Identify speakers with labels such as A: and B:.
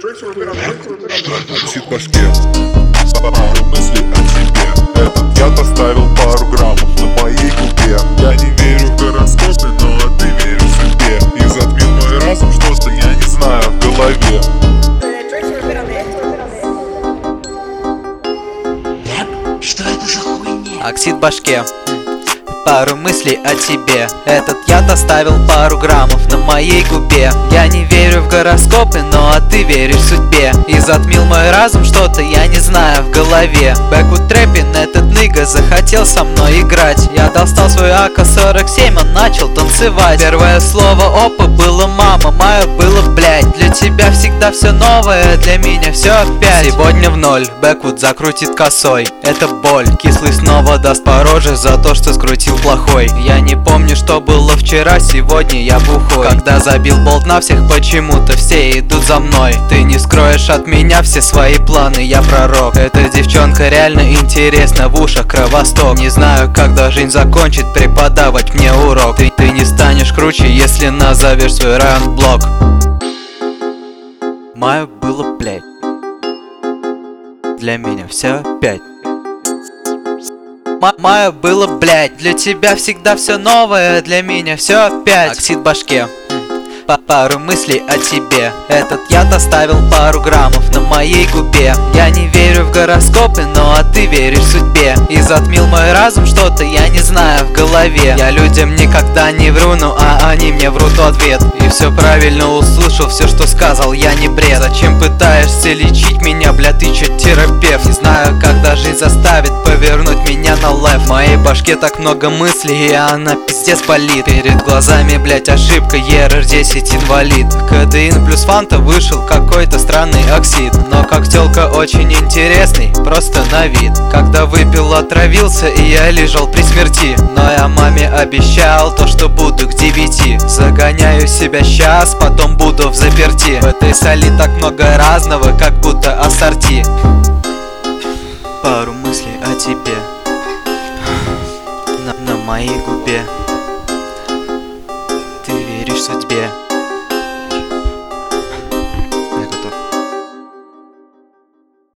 A: Оксид в башке, пару мыслей о тебе. Этот яд оставил пару граммов на моей губе. Я не верю в гороскопы, но ты веришь в судьбе. И затмил мой разум что-то, я не знаю, в голове.
B: Что это за хуйня?
C: Оксид в башке, пару мыслей о тебе. Этот яд оставил пару граммов на моей губе. Я не верю в гороскопы, но ты веришь в судьбе. И затмил мой разум что-то, я не знаю, в голове. Бэквуд Трэппин, этот нига захотел со мной играть. Я достал свой АК-47, он начал танцевать. Первое слово опа было мама, мое было блядь. Для тебя всегда все новое, для меня все опять. Сегодня в ноль, Бэквуд закрутит косой. Это боль, кислый снова даст по роже за то, что скрутил плохой. Я не помню, что было вчера, сегодня я бухой. Когда забил болт на всех, почему-то все идут за мной. Ты не скроешь от меня все свои планы, я пророк. Эта девчонка реально интересна, в ушах кровосток. Не знаю, когда жизнь закончит преподавать мне урок. Ты не станешь круче, если назовешь свой раунд-блок. Мое было, блядь. Для меня все опять. Мое было, блядь. Для тебя всегда все новое, для меня все опять. Оксид в башке, пару мыслей о тебе. Этот яд оставил пару граммов на моей губе. Я не верю в гороскопы, но ты веришь в судьбе. И затмил мой разум что-то, я не знаю, в голове. Я людям никогда не вру, ну они мне врут в ответ. И все правильно услышал, все, что сказал, я не бред. Зачем пытаешься лечить меня, бля, ты чё терапевт? Не знаю, когда жизнь заставит повернуть меня на лев. В моей башке так много мыслей, и она пиздец болит. Перед глазами, блять, ошибка, ERR-10 инвалид. Кодеин плюс фанта, вышел какой-то странный оксид. Но как тёлка очень интересный, просто на вид. Когда выпил, отравился, и я лежал при смерти. Но я маме обещал то, что буду к 9. Загоняю себя сейчас, потом буду в заперти. В этой соли так много разного, как будто ассорти.